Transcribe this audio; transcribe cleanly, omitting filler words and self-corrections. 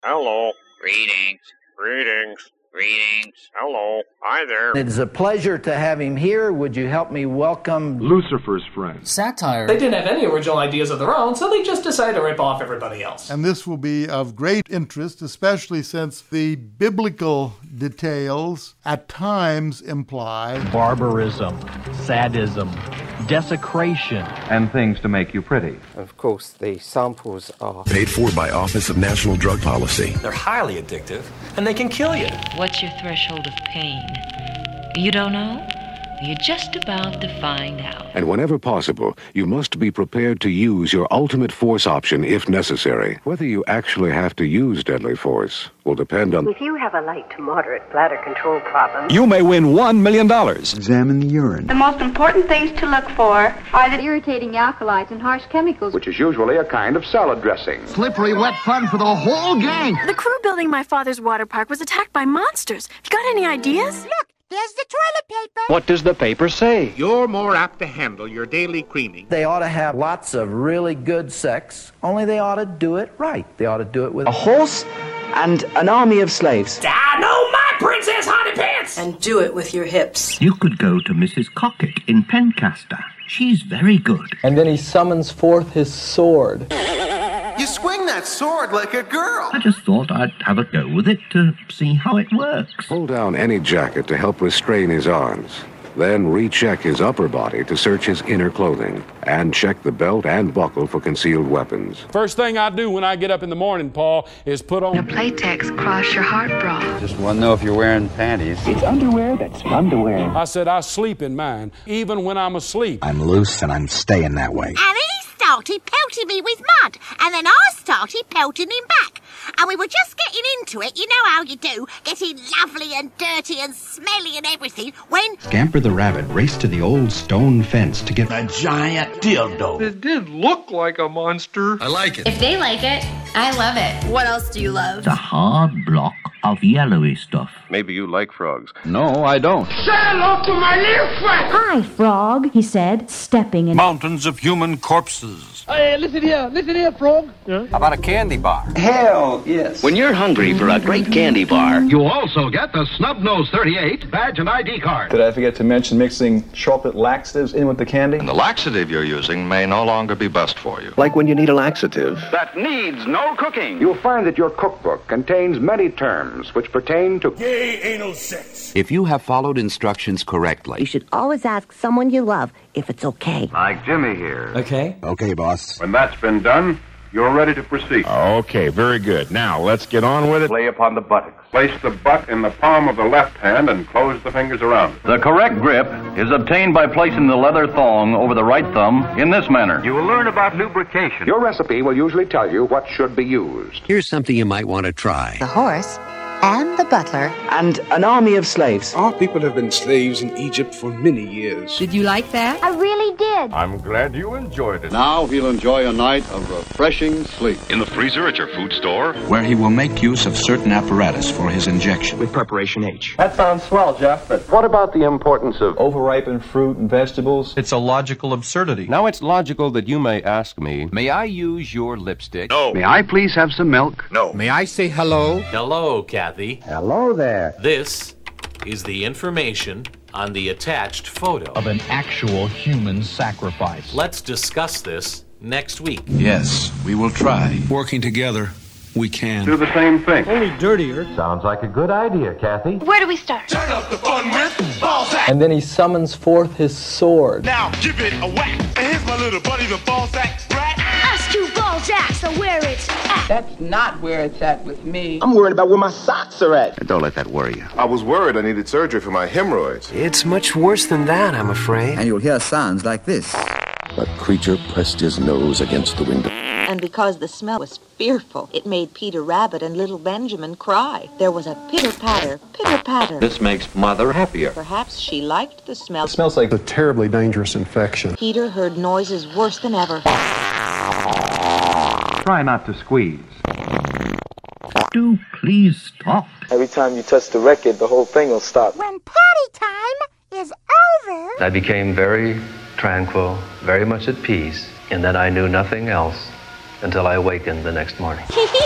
Hello. Greetings. Greetings. Greetings. Hello. Hi there. It is a pleasure to have him here. Would you help me welcome Lucifer's Friend. Satire. They didn't have any original ideas of their own, so they just decided to rip off everybody else. And this will be of great interest, especially since the biblical details at times imply barbarism, sadism, desecration, and things to make you pretty. Of course, the samples are paid for by Office of National Drug Policy. They're highly addictive, and they can kill you. What's your threshold of pain? You don't know? You're just about to find out. And whenever possible, you must be prepared to use your ultimate force option if necessary. Whether you actually have to use deadly force will depend on... If you have a light to moderate bladder control problem, you may win $1 million. Examine the urine. The most important things to look for are the irritating alkalies and harsh chemicals, which is usually a kind of salad dressing. Slippery wet fun for the whole gang. The crew building my father's water park was attacked by monsters. You got any ideas? Look! There's the toilet paper. What does the paper say? You're more apt to handle your daily cleaning. They ought to have lots of really good sex, only they ought to do it right. They ought to do it with a horse and an army of slaves. I know my princess honey pants! And do it with your hips. You could go to Mrs. Cockett in Pencaster. She's very good. And then he summons forth his sword. You swing that sword like a girl. I just thought I'd have a go with it to see how it works. Pull down any jacket to help restrain his arms. Then recheck his upper body to search his inner clothing. And check the belt and buckle for concealed weapons. First thing I do when I get up in the morning, Paul, is put on your Playtex Cross Your Heart bra. Just want to know if you're wearing panties. It's underwear that's underwear. I said I sleep in mine, even when I'm asleep. I'm loose and I'm staying that way. And he started pelting me with mud, and then I started pelting him back. And we were just getting into it, you know how you do, getting lovely and dirty and smelly and everything, when... Scamper the rabbit raced to the old stone fence to get a giant dildo. It did look like a monster. I like it. If they like it, I love it. What else do you love? The hard block of yellowy stuff. Maybe you like frogs. No, I don't. Say hello to my little friend. Hi, frog, he said, stepping in Mountains of human corpses. Hey, listen here, frog. How about a candy bar? Hell yes. When you're hungry for a great candy bar, You'll also get the Snub Nose 38 badge and ID card. Did I forget to mention mixing chocolate laxatives in with the candy? And the laxative you're using may no longer be best for you. Like when you need a laxative. That needs no cooking. You'll find that your cookbook contains many terms which pertain to gay anal sex. if you have followed instructions correctly, you should always ask someone you love if it's okay. Like Jimmy here. Okay? Okay, boss. When that's been done, you're ready to proceed. Okay, very good. Now, let's get on with it. Lay upon the buttocks. Place the butt in the palm of the left hand and close the fingers around it. The correct grip is obtained by placing the leather thong over the right thumb in this manner. You will learn about lubrication. Your recipe will usually tell you what should be used. here's something you might want to try. The horse and the butler. And an army of slaves. Our people have been slaves in Egypt for many years. Did you like that? I really did. I'm glad you enjoyed it. Now he'll enjoy a night of refreshing sleep. In the freezer at your food store, Where he will make use of certain apparatus for his injection. With preparation H. That sounds swell, Jeff, but What about the importance of Overripened fruit and vegetables. It's a logical absurdity. Now it's logical that you may ask me, May I use your lipstick? no. May I please have some milk? No. May I say hello? Hello, Kathy. Hello there. This is the information on the attached photo. Of an actual human sacrifice. Let's discuss this next week. Yes, we will try. Working together, we can. Do the same thing. Only dirtier. Sounds like a good idea, Kathy. Where do we start? Turn up the fun with Ballsack. And then he summons forth his sword. Now give it a whack. And here's my little buddy, the Ballsack Brat. Us two balls jacks are where it's at. That's not where it's at with me. I'm worried about where my socks are at. Don't let that worry you. I was worried I needed surgery for my hemorrhoids. It's much worse than that, I'm afraid. And you'll hear sounds like this. That creature pressed his nose against the window. And because the smell was fearful, it made Peter Rabbit and little Benjamin cry. There was a pitter-patter, pitter-patter. This makes Mother happier. Perhaps she liked the smell. It smells like A terribly dangerous infection. Peter heard noises worse than ever. try not to squeeze. Do please stop. Every time you touch the record, the whole thing will stop. When party time is over... I became very tranquil, very much at peace, and then I knew nothing else until I awakened the next morning.